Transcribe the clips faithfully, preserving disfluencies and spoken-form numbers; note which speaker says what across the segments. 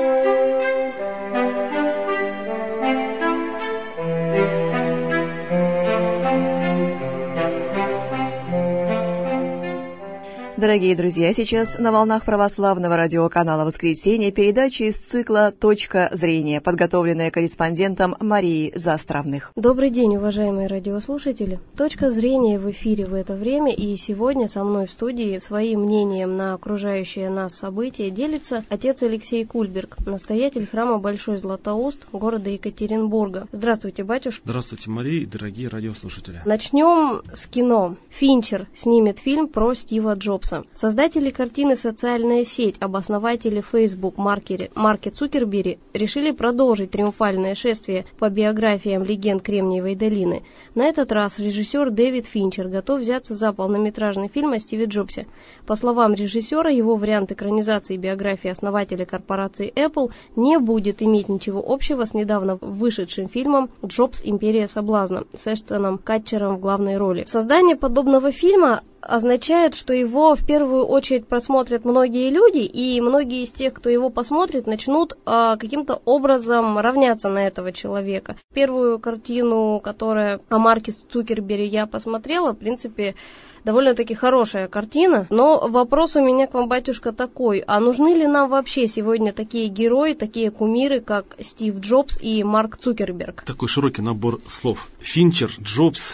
Speaker 1: Дорогие друзья, сейчас на волнах православного радиоканала «Воскресенье» передача из цикла «Точка зрения», подготовленная корреспондентом Марией Застравных.
Speaker 2: Добрый день, уважаемые радиослушатели. «Точка зрения» в эфире в это время, и сегодня со мной в студии своим мнением на окружающее нас события делится отец Алексей Кульберг, настоятель храма Большой Златоуст города Екатеринбурга. Здравствуйте, батюшка.
Speaker 3: Здравствуйте, Мария и дорогие радиослушатели.
Speaker 2: Начнем с кино. Финчер снимет фильм про Стива Джобса. Создатели картины «Социальная сеть», об основателе Facebook Марке Цукерберри решили продолжить триумфальное шествие по биографиям легенд Кремниевой долины. На этот раз режиссер Дэвид Финчер готов взяться за полнометражный фильм о Стиве Джобсе. По словам режиссера, его вариант экранизации биографии основателя корпорации Apple не будет иметь ничего общего с недавно вышедшим фильмом «Джобс. Империя соблазна» с Эштоном Катчером в главной роли. Создание подобного фильма означает, что его в первую очередь просмотрят многие люди, и многие из тех, кто его посмотрит, начнут э, каким-то образом равняться на этого человека. Первую картину, которая о Марке Цукерберри я посмотрела, в принципе, довольно-таки хорошая картина, но вопрос у меня к вам, батюшка, такой: а нужны ли нам вообще сегодня такие герои, такие кумиры, как Стив Джобс и Марк Цукерберг?
Speaker 3: Такой широкий набор слов. Финчер, Джобс,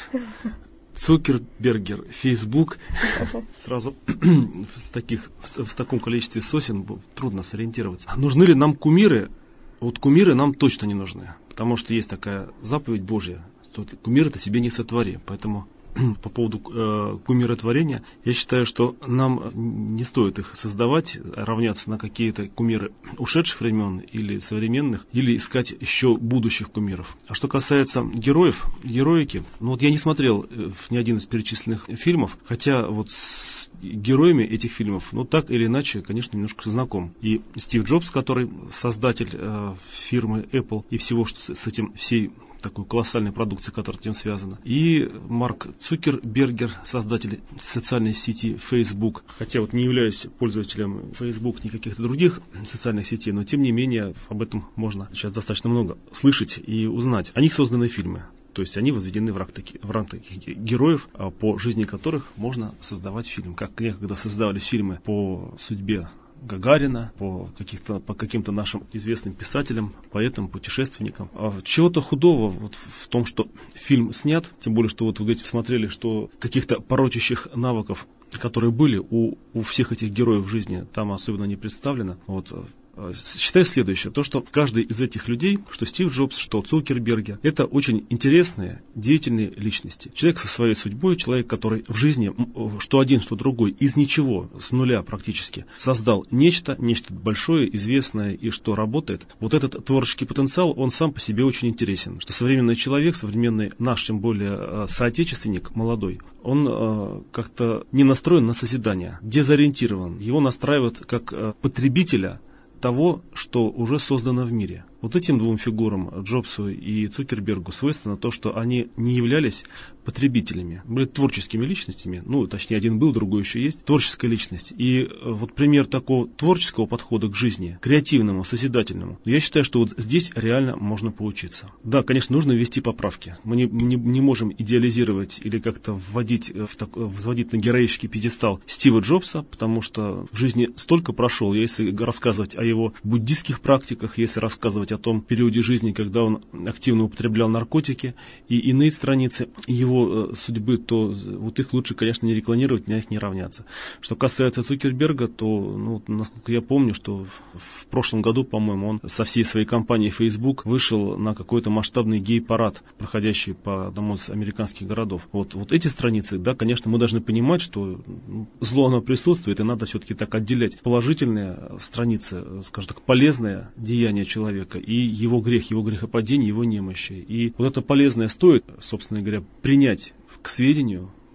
Speaker 3: Цукербергер, Facebook. Сразу в, таких, в таком количестве сосен трудно сориентироваться. Нужны ли нам кумиры? Вот кумиры нам точно не нужны, потому что есть такая заповедь Божья, что кумиры ты себе не сотвори. Поэтому по поводу э, кумиротворения, я считаю, что нам не стоит их создавать, равняться на какие-то кумиры ушедших времен или современных, или искать еще будущих кумиров. А что касается героев, героики, ну вот я не смотрел ни один из перечисленных фильмов, хотя вот с героями этих фильмов, ну так или иначе, конечно, немножко знаком. И Стив Джобс, который создатель э, фирмы Apple и всего, что с, с этим, всей такой колоссальной продукции, которая с этим связана. И Марк Цукербергер, создатель социальной сети Facebook. Хотя вот не являюсь пользователем Facebook, ни каких-то других социальных сетей, но тем не менее об этом можно сейчас достаточно много слышать и узнать. О них созданы фильмы. То есть они возведены в ранг таких, в ранг таких героев, по жизни которых можно создавать фильм. Как некогда создавали фильмы по судьбе Гагарина, по, каких-то, по каким-то нашим известным писателям, поэтам, путешественникам. А чего-то худого вот в том, что фильм снят, тем более, что вот вы говорите, посмотрели, что каких-то порочащих навыков, которые были у, у всех этих героев в жизни, там особенно не представлено. Вот. Считаю следующее, то, что каждый из этих людей, что Стив Джобс, что Цукерберги, это очень интересные, деятельные личности. Человек со своей судьбой, человек, который в жизни, что один, что другой, из ничего, с нуля практически, создал нечто, нечто большое, известное и что работает. Вот этот творческий потенциал, он сам по себе очень интересен. Что современный человек, современный наш, тем более соотечественник, молодой, он э, как-то не настроен на созидание, дезориентирован. Его настраивают как э, потребителя того, что уже создано в мире. Вот этим двум фигурам, Джобсу и Цукербергу, свойственно то, что они не являлись потребителями, были творческими личностями, ну, точнее, один был, другой еще есть, творческая личность. И вот пример такого творческого подхода к жизни, креативному, созидательному, я считаю, что вот здесь реально можно поучиться. Да, конечно, нужно ввести поправки. Мы не, не, не можем идеализировать или как-то вводить, в так, взводить на героический пьедестал Стива Джобса, потому что в жизни столько прошел, если рассказывать о его буддистских практиках, если рассказывать о том периоде жизни, когда он активно употреблял наркотики и иные страницы его судьбы, то вот их лучше, конечно, не рекламировать, на них не равняться. Что касается Цукерберга, то, ну, насколько я помню, что в, в прошлом году, по-моему, он со всей своей компанией Facebook вышел на какой-то масштабный гей-парад, проходящий по одному из американских городов. Вот, вот эти страницы, да, конечно, мы должны понимать, что зло, оно присутствует, и надо все-таки так отделять положительные страницы, скажем так, полезное деяние человека и его грех, его грехопадение, его немощи. И вот это полезное стоит, собственно говоря, принять к сведению,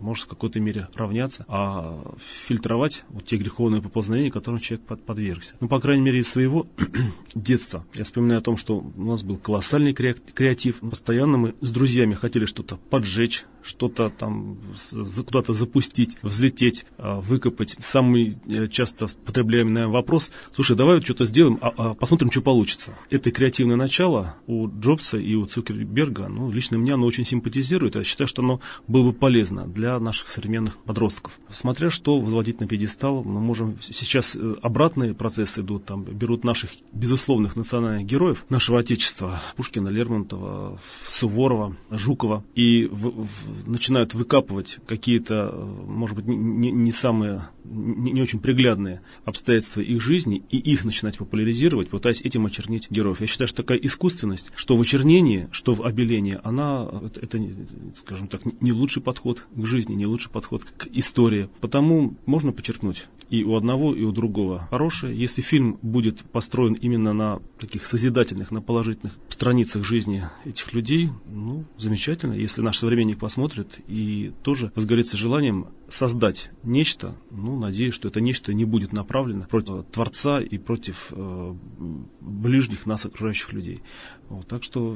Speaker 3: может в какой-то мере равняться, а фильтровать вот те греховные поползновения, которым человек под, подвергся. Ну, по крайней мере, из своего детства. Я вспоминаю о том, что у нас был колоссальный креатив. Постоянно мы с друзьями хотели что-то поджечь, что-то там куда-то запустить, взлететь, выкопать. Самый часто потребляемый, наверное, вопрос: слушай, давай вот что-то сделаем, а, а посмотрим, что получится. Это креативное начало у Джобса и у Цукерберга, ну, лично мне оно очень симпатизирует. Я считаю, что оно было бы полезно для наших современных подростков. Смотря что возводить на пьедестал, мы можем... Сейчас обратные процессы идут, там берут наших безусловных национальных героев нашего Отечества, Пушкина, Лермонтова, Суворова, Жукова, и в, в, начинают выкапывать какие-то, может быть, не, не самые, не, не очень приглядные обстоятельства их жизни, и их начинать популяризировать, пытаясь этим очернить героев. Я считаю, что такая искусственность, что в очернении, что в обелении, она, это, это, скажем так, не лучший подход к жизни, не лучший подход к истории. Потому можно подчеркнуть и у одного, и у другого хорошее. Если фильм будет построен именно на таких созидательных, на положительных страницах жизни этих людей, ну, замечательно. Если наш современник посмотрит и тоже возгорится желанием создать нечто, ну, надеюсь, что это нечто не будет направлено против Творца и против э, ближних нас окружающих людей. Вот, так что,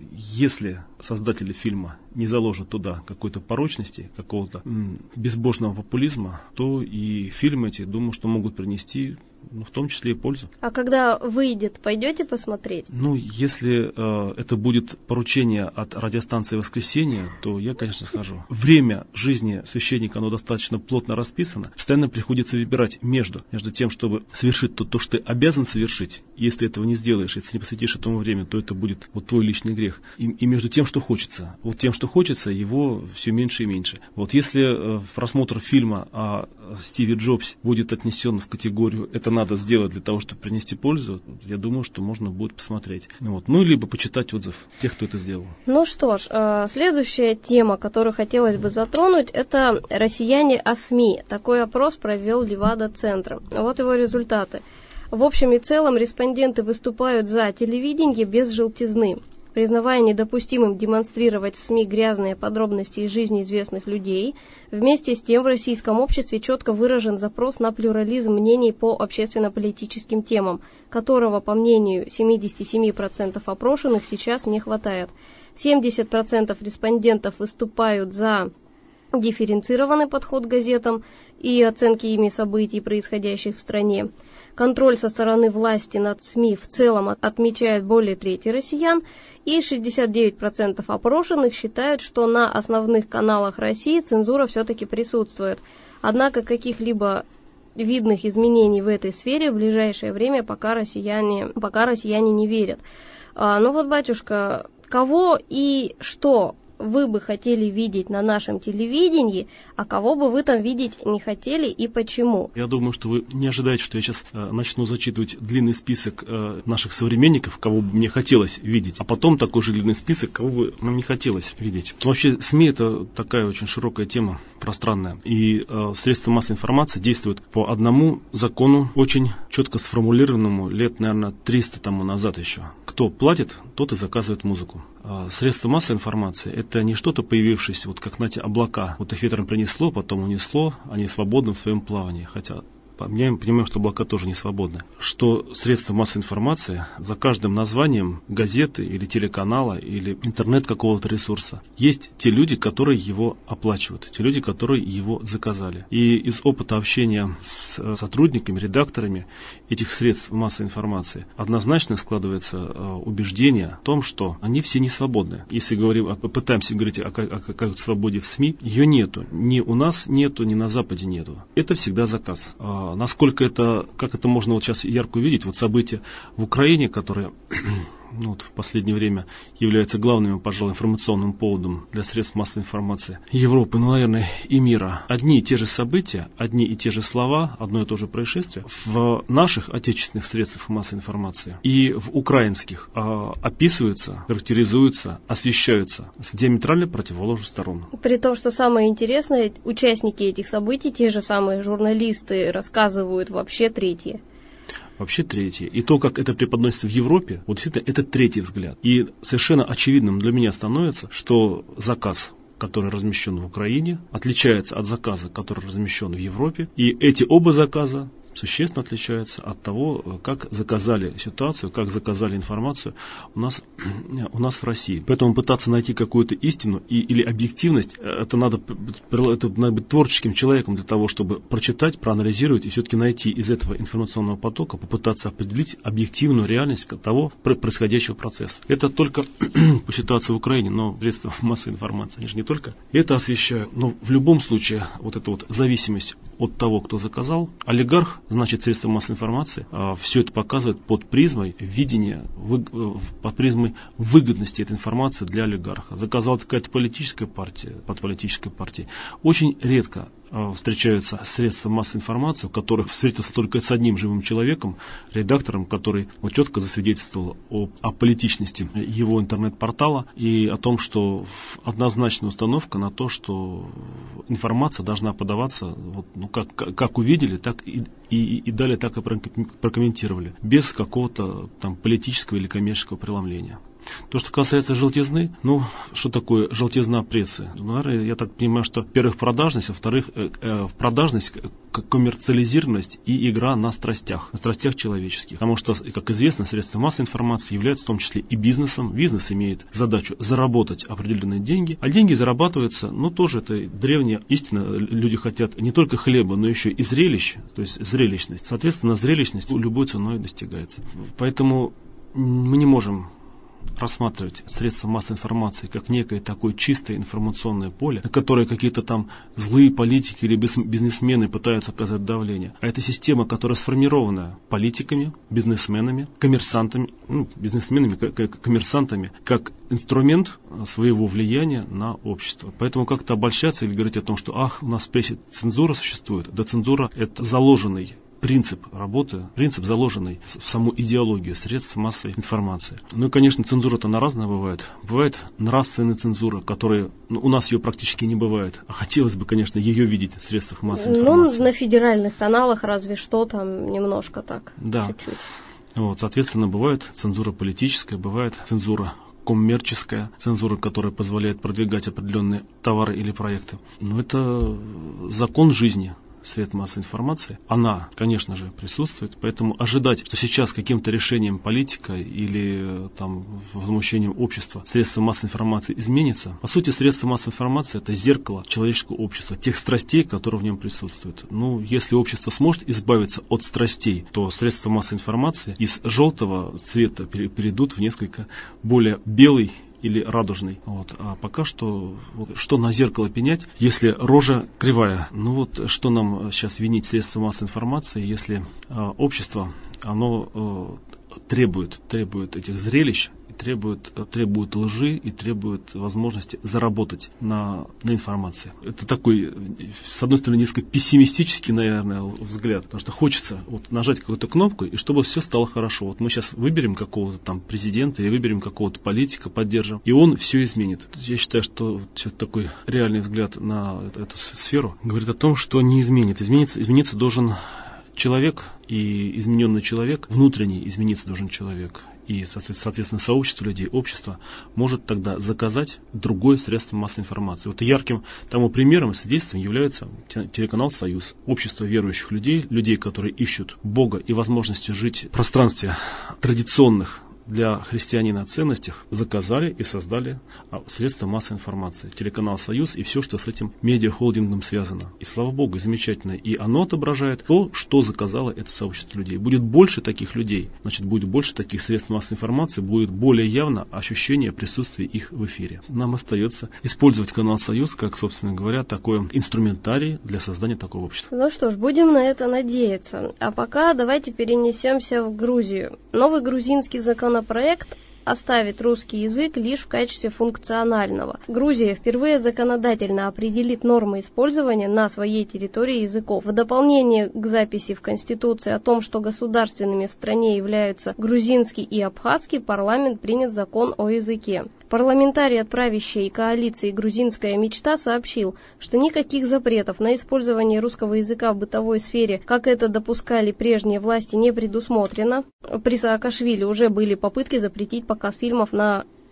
Speaker 3: если создатели фильма не заложат туда какой-то порочности, какого-то м, безбожного популизма, то и фильмы эти, думаю, что могут принести, ну, в том числе и пользу.
Speaker 2: А когда выйдет, пойдете посмотреть?
Speaker 3: Ну, если э, это будет поручение от радиостанции «Воскресенье», то я, конечно, схожу. Время жизни священника, оно достаточно плотно расписано. Постоянно приходится выбирать между, между тем, чтобы совершить то, то, что ты обязан совершить. Если этого не сделаешь, если не посвятишь этому время, то это будет вот твой личный грех. И, и между тем, что хочется. Вот тем, что хочется, его все меньше и меньше. Вот если э, просмотр фильма о Стиве Джобсе будет отнесен в категорию «это надо сделать для того, чтобы принести пользу», я думаю, что можно будет посмотреть. Вот. Ну, либо почитать отзыв тех, кто это сделал.
Speaker 2: Ну что ж, э, следующая тема, которую хотелось бы затронуть, это россияне о СМИ. Такой опрос провел Левада-центр. Вот его результаты. В общем и целом респонденты выступают за телевидение без желтизны, признавая недопустимым демонстрировать в СМИ грязные подробности из жизни известных людей. Вместе с тем в российском обществе четко выражен запрос на плюрализм мнений по общественно-политическим темам, которого, по мнению семьдесят семь процентов опрошенных, сейчас не хватает. семьдесят процентов респондентов выступают за дифференцированный подход к газетам и оценки ими событий, происходящих в стране. Контроль со стороны власти над СМИ в целом отмечает более трети россиян, и шестьдесят девять процентов опрошенных считают, что на основных каналах России цензура все-таки присутствует. Однако каких-либо видных изменений в этой сфере в ближайшее время пока россияне, пока россияне не верят. А, ну вот, батюшка, кого и что вы бы хотели видеть на нашем телевидении, а кого бы вы там видеть не хотели и почему?
Speaker 3: Я думаю, что вы не ожидаете, что я сейчас э, начну зачитывать длинный список э, наших современников, кого бы мне хотелось видеть, а потом такой же длинный список, кого бы нам не хотелось видеть. Вообще, СМИ — это такая очень широкая тема, пространная, и э, средства массовой информации действуют по одному закону, очень четко сформулированному лет, наверное, триста тому назад еще. Кто платит, тот и заказывает музыку. Э, средства массовой информации — это не что-то появившееся, вот как, знаете, облака. Вот их ветром принесло, потом унесло, они свободны в своем плавании. Хотя я понимаю, что облака тоже не свободны. Что средства массовой информации за каждым названием газеты или телеканала или интернет какого-то ресурса есть те люди, которые его оплачивают, те люди, которые его заказали. И из опыта общения с сотрудниками, редакторами этих средств массовой информации однозначно складывается убеждение о том, что они все не свободны. Если говорим, пытаемся говорить о, о какой-то свободе в СМИ, ее нету. Ни у нас нету, ни на Западе нету. Это всегда заказ. Насколько это, как это можно вот сейчас ярко увидеть, вот события в Украине, которые ну, вот в последнее время являются главным, пожалуй, информационным поводом для средств массовой информации Европы, ну, наверное, и мира. Одни и те же события, одни и те же слова, одно и то же происшествие в наших отечественных средствах массовой информации и в украинских э, описываются, характеризуются, освещаются с диаметрально противоположных сторон.
Speaker 2: При том, что самое интересное, участники этих событий, те же самые журналисты, рассказывают вообще третье.
Speaker 3: Вообще третье. И то, как это преподносится в Европе, вот действительно, это третий взгляд. И совершенно очевидным для меня становится, что заказ который размещен в Украине, отличается от заказа, который размещен в Европе. И эти оба заказа существенно отличаются от того, как заказали ситуацию, как заказали информацию у нас, у нас в России. Поэтому пытаться найти какую-то истину и, или объективность, это надо, это надо быть творческим человеком для того, чтобы прочитать, проанализировать и все-таки найти из этого информационного потока, попытаться определить объективную реальность того происходящего процесса. Это только по ситуации в Украине, но средства массовой информации, они же не только это освещают. Но в любом случае вот эта вот зависимость от того, кто заказал, олигарх, значит, средства массовой информации, а, все это показывает под призмой видения, вы, под призмой выгодности этой информации для олигарха. Заказала какая-то политическая партия, под политической партией. Очень редко а, встречаются средства массовой информации, у которых встретился только с одним живым человеком, редактором, который вот, четко засвидетельствовал о, о политичности его интернет-портала и о том, что однозначная установка на то, что информация должна подаваться, вот, ну, как, как увидели, так и И, и далее так и прокомментировали, без какого-то там политического или коммерческого преломления. То, что касается желтизны, ну, что такое желтизна прессы? Ну, наверное, я так понимаю, что, во-первых, продажность, во-вторых, э, э, продажность, коммерциализированность и игра на страстях, на страстях человеческих. Потому что, как известно, средства массовой информации являются в том числе и бизнесом. Бизнес имеет задачу заработать определенные деньги, а деньги зарабатываются, ну, тоже это древняя истина. Люди хотят не только хлеба, но еще и зрелищ, то есть зрелищность. Соответственно, зрелищность любой ценой достигается. Поэтому мы не можем рассматривать средства массовой информации как некое такое чистое информационное поле, на которое какие-то там злые политики или бизнесмены пытаются оказать давление. А это система, которая сформирована политиками, бизнесменами, коммерсантами, ну, бизнесменами, коммерсантами, как инструмент своего влияния на общество. Поэтому как-то обольщаться или говорить о том, что ах, у нас в прессе цензура существует. Да, цензура – это заложенный принцип работы, принцип, заложенный в саму идеологию средств массовой информации. Ну и, конечно, цензура-то на разная бывает. Бывает нравственная цензура, которая, ну, у нас ее практически не бывает. А хотелось бы, конечно, ее видеть в средствах массовой информации.
Speaker 2: Ну, на федеральных каналах разве что там немножко так,
Speaker 3: да.
Speaker 2: Чуть-чуть.
Speaker 3: Вот, соответственно, бывает цензура политическая, бывает цензура коммерческая, цензура, которая позволяет продвигать определенные товары или проекты. Но это закон жизни средств массовой информации, она, конечно же, присутствует, поэтому ожидать, что сейчас каким-то решением политика или там возмущением общества средства массовой информации изменится. По сути, средства массовой информации – это зеркало человеческого общества, тех страстей, которые в нем присутствуют. Ну, если общество сможет избавиться от страстей, то средства массовой информации из желтого цвета перейдут в несколько более белый или радужный. Вот. А пока что, вот, что на зеркало пенять, если рожа кривая? Ну вот, что нам сейчас винить средства массовой информации, если а, общество, оно а, требует, требует этих зрелищ, требует, требует лжи и требует возможности заработать на, на информации. Это такой, с одной стороны, несколько пессимистический, наверное, взгляд, потому что хочется вот нажать какую-то кнопку, и чтобы все стало хорошо. Вот мы сейчас выберем какого-то там президента или выберем какого-то политика, поддержим, и он все изменит. Я считаю, что вот такой реальный взгляд на эту, эту сферу говорит о том, что не изменит. Измениться, измениться должен человек, и измененный человек, внутренний измениться должен человек. И, соответственно, сообщество людей, общество может тогда заказать другое средство массовой информации. Вот ярким тому примером и свидетельством является телеканал «Союз». Общество верующих людей, людей, которые ищут Бога и возможности жить в пространстве традиционных для христианина ценностях, заказали и создали средства массовой информации. Телеканал «Союз» и все, что с этим медиахолдингом связано. И слава Богу, замечательно. И оно отображает то, что заказало это сообщество людей. Будет больше таких людей, значит, будет больше таких средств массовой информации, будет более явно ощущение присутствия их в эфире. Нам остается использовать канал «Союз» как, собственно говоря, такой инструментарий для создания такого общества.
Speaker 2: Ну что ж, будем на это надеяться. А пока давайте перенесемся в Грузию. Новый грузинский законопроект Проект оставит русский язык лишь в качестве функционального. Грузия впервые законодательно определит нормы использования на своей территории языков. В дополнение к записи в Конституции о том, что государственными в стране являются грузинский и абхазский, парламент принят закон о языке. Парламентарий от правящей коалиции «Грузинская мечта» сообщил, что никаких запретов на использование русского языка в бытовой сфере, как это допускали прежние власти, не предусмотрено. При Саакашвили уже были попытки запретить показ фильмов на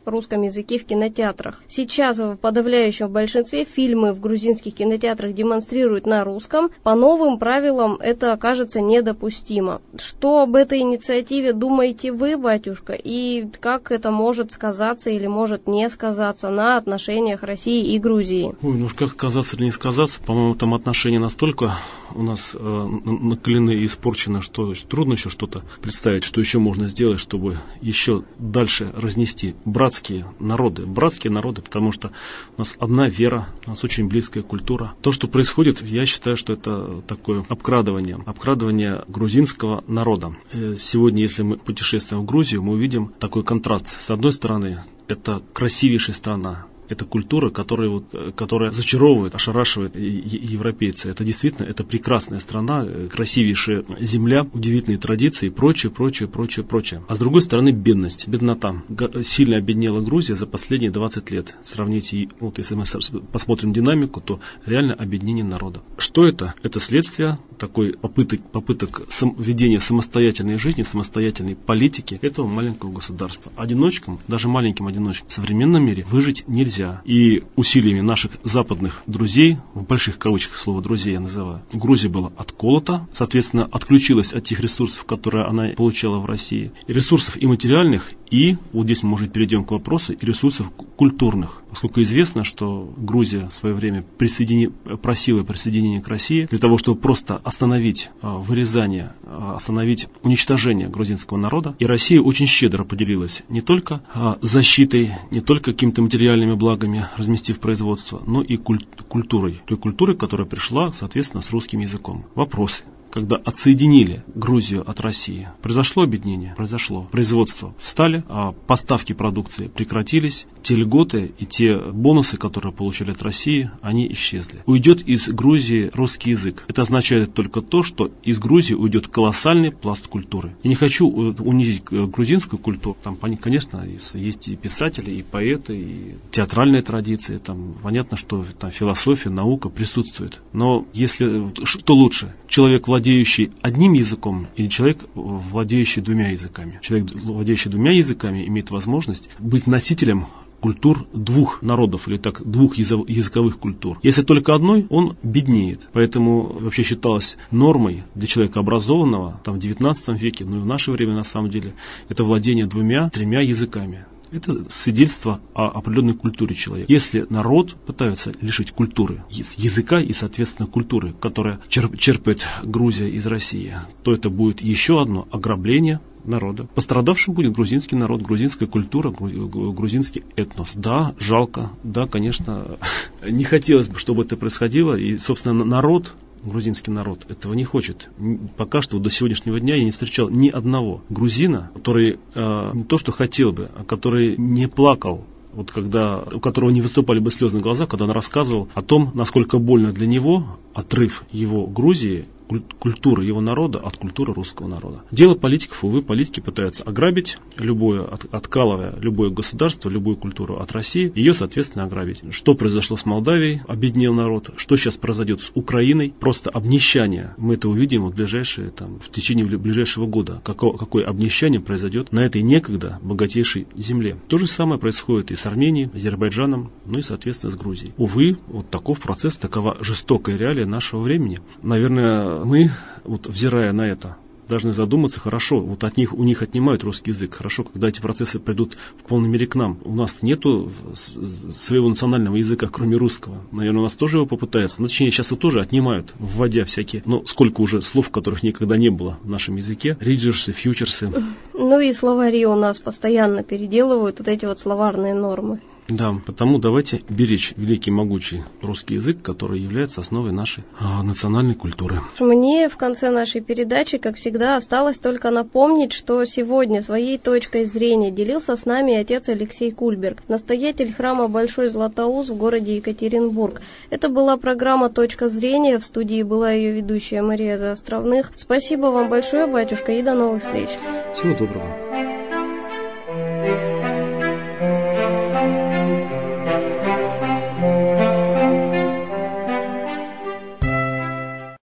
Speaker 2: русском языке в кинотеатрах. Сейчас в подавляющем большинстве фильмы в грузинских кинотеатрах демонстрируют на русском. По новым правилам это окажется недопустимо. Что об этой инициативе думаете вы, батюшка, и как это может сказаться или может не сказаться на отношениях России и Грузии?
Speaker 3: Ой, ну уж как сказаться или не сказаться, по-моему, там отношения настолько у нас э, накалены и испорчены, что трудно еще что-то представить, что еще можно сделать, чтобы еще дальше разнести братские народы. Братские народы, потому что у нас одна вера, у нас очень близкая культура. То, что происходит, я считаю, что это такое обкрадывание, обкрадывание грузинского народа. Сегодня, если мы путешествуем в Грузию, мы увидим такой контраст. С одной стороны, это красивейшая страна. Это культура, которая, вот, которая зачаровывает, ошарашивает европейца. Это действительно, это прекрасная страна, красивейшая земля, удивительные традиции и прочее, прочее, прочее, прочее. А с другой стороны, бедность, беднота. Сильно обеднела Грузия за последние двадцать лет. Сравните, вот если мы посмотрим динамику, то реально обеднение народа. Что это? Это следствие такой попыток, попыток сам, ведения самостоятельной жизни, самостоятельной политики этого маленького государства. Одиночкам, даже маленьким одиночкам в современном мире выжить нельзя. И усилиями наших западных друзей, в больших кавычках слово «друзей» я называю, Грузия была отколота, соответственно, отключилась от тех ресурсов, которые она получала в России. И ресурсов и материальных, и, вот здесь мы, может, перейдем к вопросу, и ресурсов культурных. Поскольку известно, что Грузия в свое время присоедини... просила присоединения к России для того, чтобы просто остановить а, вырезание, а, остановить уничтожение грузинского народа. И Россия очень щедро поделилась не только а, защитой, не только какими-то материальными благами, разместив производство, но и куль... культурой. Той культурой, которая пришла, соответственно, с русским языком. Вопросы. Когда отсоединили Грузию от России, произошло объединение, произошло. Производство встали, а поставки продукции прекратились, те льготы и те бонусы, которые получили от России, они исчезли. Уйдет из Грузии русский язык. Это означает только то, что из Грузии уйдет колоссальный пласт культуры. Я не хочу унизить грузинскую культуру. Там, конечно, есть и писатели, и поэты, и театральные традиции. Там понятно, что там философия, наука присутствует. Но если что лучше? Человек, владеющий одним языком, или человек, владеющий двумя языками. Человек, владеющий двумя языками, имеет возможность быть носителем культур двух народов, или так, двух языковых культур. Если только одной, он беднеет. Поэтому вообще считалось нормой для человека образованного, там в девятнадцатом веке, ну и в наше время на самом деле, это владение двумя, тремя языками. Это свидетельство о определенной культуре человека. Если народ пытается лишить культуры, языка и, соответственно, культуры, которая черпает Грузия из России, то это будет еще одно ограбление народа. Пострадавшим будет грузинский народ, грузинская культура, грузинский этнос. Да, жалко, да, конечно, не хотелось бы, чтобы это происходило. И, собственно, народ, грузинский народ этого не хочет. Пока что до сегодняшнего дня я не встречал ни одного грузина, который э, не то что хотел бы, а который не плакал, вот когда, у которого не выступали бы слезы на глазах, когда он рассказывал о том, насколько больно для него отрыв его Грузии, культуры его народа от культуры русского народа. Дело политиков, увы, политики пытаются ограбить любое, от, откалывая любое государство, любую культуру от России, ее, соответственно, ограбить. Что произошло с Молдавией, обеднел народ, что сейчас произойдет с Украиной, просто обнищание. Мы это увидим в, ближайшие, там, в течение ближайшего года, какое, какое обнищание произойдет на этой некогда богатейшей земле. То же самое происходит и с Арменией, Азербайджаном, ну и, соответственно, с Грузией. Увы, вот таков процесс, такова жестокая реалия нашего времени. Наверное, мы, вот, взирая на это, должны задуматься, хорошо, вот от них, у них отнимают русский язык, хорошо, когда эти процессы придут в полной мере к нам. У нас нету своего национального языка, кроме русского. Наверное, у нас тоже его попытаются. Ну, точнее, сейчас его тоже отнимают, вводя всякие, но сколько уже слов, которых никогда не было в нашем языке. Риджерсы, фьючерсы.
Speaker 2: Ну и словари у нас постоянно переделывают вот эти вот словарные нормы.
Speaker 3: Да, потому давайте беречь великий могучий русский язык, который является основой нашей а, национальной культуры.
Speaker 2: Мне в конце нашей передачи, как всегда, осталось только напомнить, что сегодня своей точкой зрения делился с нами отец Алексей Кульберг, настоятель храма Большой Златоуст в городе Екатеринбург. Это была программа «Точка зрения», в студии была ее ведущая Мария Заостровных. Спасибо вам большое, батюшка, и до новых встреч.
Speaker 3: Всего доброго.